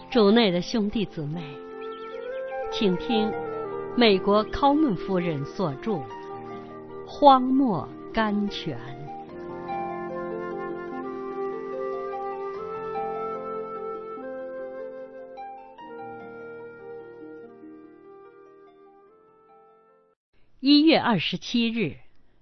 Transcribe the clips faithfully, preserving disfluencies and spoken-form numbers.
主内的兄弟姊妹，请听美国考门夫人所著《荒漠甘泉》。一月二十七日，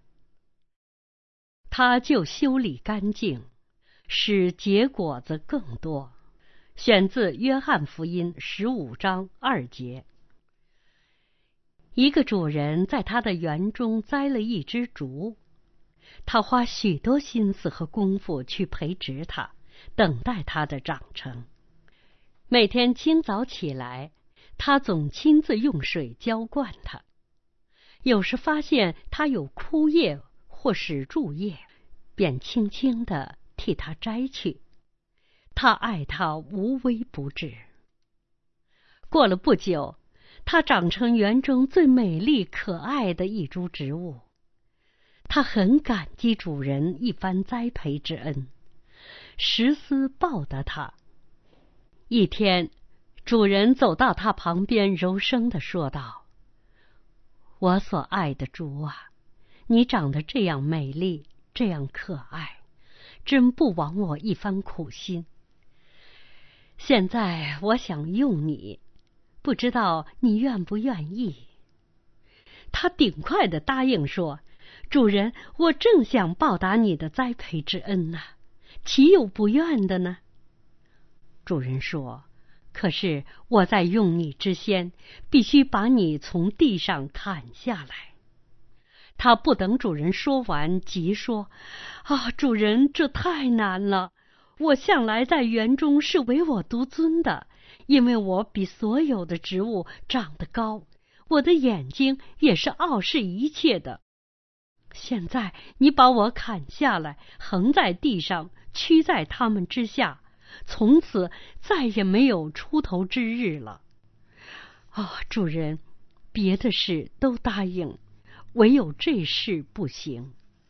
他就修理干净，使结果子更多。选自约翰福音十五章二节。一个主人在他的园中栽了一枝竹，他花许多心思和功夫去培植它，等待它的长成。每天清早起来，他总亲自用水浇灌它。有时发现它有枯叶或是蛀叶，便轻轻地替它摘去。他爱它无微不至。过了不久，它长成园中最美丽可爱的一株植物。他很感激主人一番栽培之恩，实思报答他。一天，主人走到他旁边，柔声地说道：“我所爱的竹啊，你长得这样美丽，这样可爱，真不枉我一番苦心。现在我想用你，不知道你愿不愿意？”他顶快地答应说：“主人，我正想报答你的栽培之恩呐、啊，岂有不愿的呢？”主人说：“可是我在用你之先，必须把你从地上砍下来。”他不等主人说完，急说：“啊，主人，这太难了！我向来在园中是唯我独尊的，因为我比所有的植物长得高，我的眼睛也是傲视一切的。现在你把我砍下来，横在地上，屈在他们之下，从此再也没有出头之日了。哦，主人，别的事都答应，唯有这事不行。”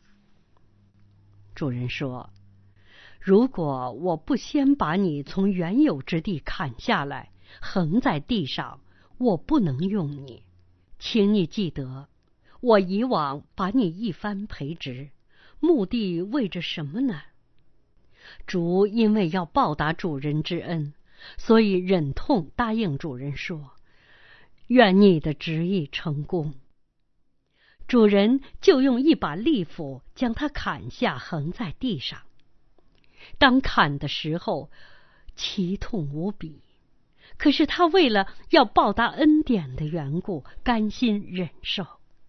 主人说：“如果我不先把你从原有之地砍下来，横在地上，我不能用你。请你记得，我以往把你一番培植，目的为着什么呢？”主因为要报答主人之恩，所以忍痛答应主人说：“愿你的旨意成功。”主人就用一把利斧将它砍下，横在地上。当砍的时候，奇痛无比，可是他为了要报答恩典的缘故，甘心忍受。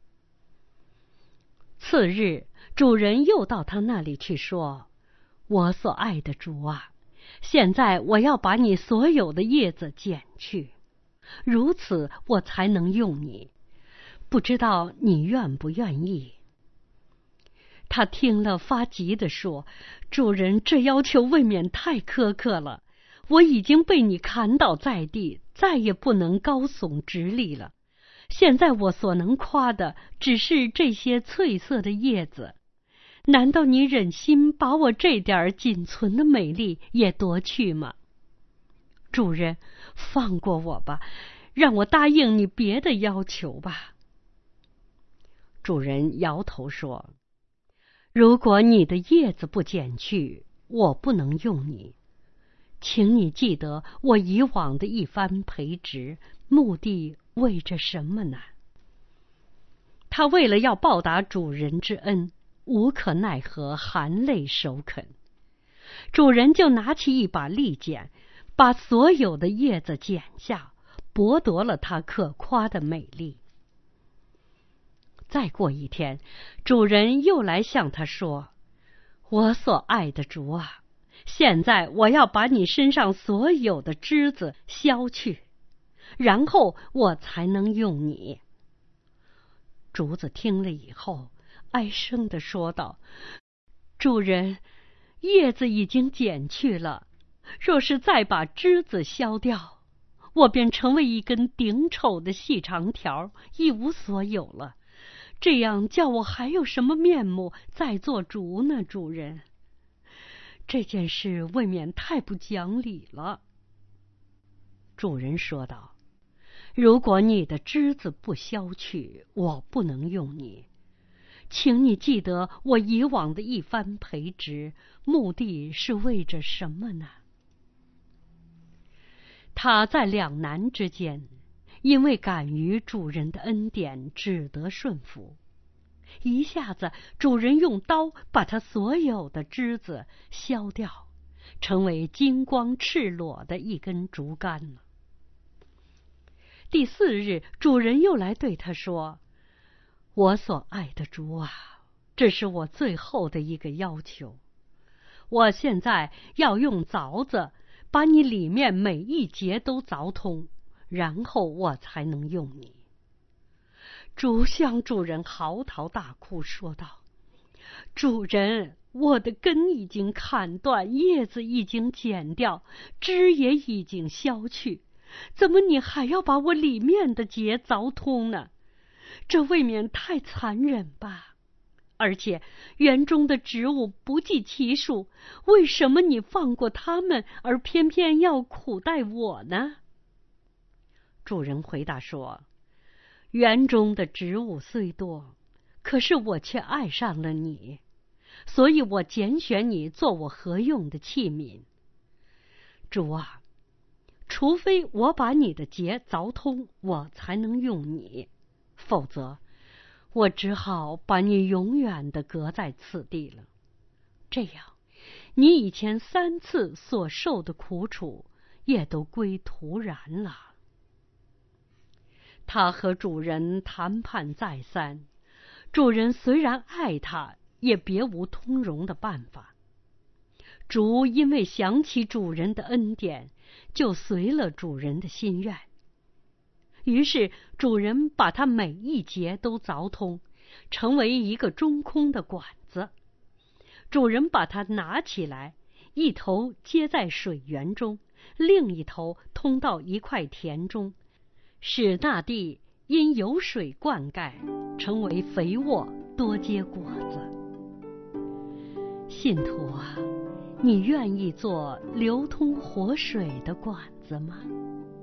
次日，主人又到他那里去说：“我所爱的竹啊，现在我要把你所有的叶子剪去，如此我才能用你，不知道你愿不愿意？”他听了发急地说：“主人，这要求未免太苛刻了，我已经被你砍倒在地，再也不能高耸直立了。现在我所能夸的只是这些翠色的叶子，难道你忍心把我这点仅存的美丽也夺去吗？主人，放过我吧，让我答应你别的要求吧。”主人摇头说：“如果你的叶子不剪去，我不能用你。请你记得我以往的一番培植，目的为着什么呢？”他为了要报答主人之恩，无可奈何，含泪首肯。主人就拿起一把利剪，把所有的叶子剪下，剥夺了他可夸的美丽。再过一天，主人又来向他说：“我所爱的竹啊，现在我要把你身上所有的枝子削去，然后我才能用你。”竹子听了以后，哀声地说道：“主人，叶子已经剪去了，若是再把枝子削掉，我便成为一根顶丑的细长条，一无所有了。这样叫我还有什么面目再做竹呢？主人，这件事未免太不讲理了。” 主人说道：如果你的枝子不消去，我不能用你。请你记得我以往的一番培植，目的是为着什么呢？他在两难之间，因为感于主人的恩典，只得顺服。一下子，主人用刀把他所有的枝子削掉，成为金光赤裸的一根竹竿了。第四日，主人又来对他说：我所爱的竹啊，这是我最后的一个要求。我现在要用凿子把你里面每一节都凿通，然后我才能用你。竹向主人嚎啕大哭，说道：主人，我的根已经砍断，叶子已经剪掉，枝也已经消去，怎么你还要把我里面的节凿通呢？这未免太残忍吧！而且园中的植物不计其数，为什么你放过他们，而偏偏要苦待我呢？主人回答说：园中的植物虽多，可是我却爱上了你，所以我拣选你做我合用的器皿。主啊，除非我把你的节凿通，我才能用你，否则我只好把你永远地隔在此地了。这样，你以前三次所受的苦楚也都归徒然了。他和主人谈判再三，主人虽然爱他，也别无通融的办法。竹因为想起主人的恩典，就随了主人的心愿。于是主人把它每一节都凿通，成为一个中空的管子。主人把它拿起来，一头接在水源中，另一头通到一块田中，使那地因有水灌溉，成为肥沃，多结果子。信徒啊，你愿意做流通活水的管子吗？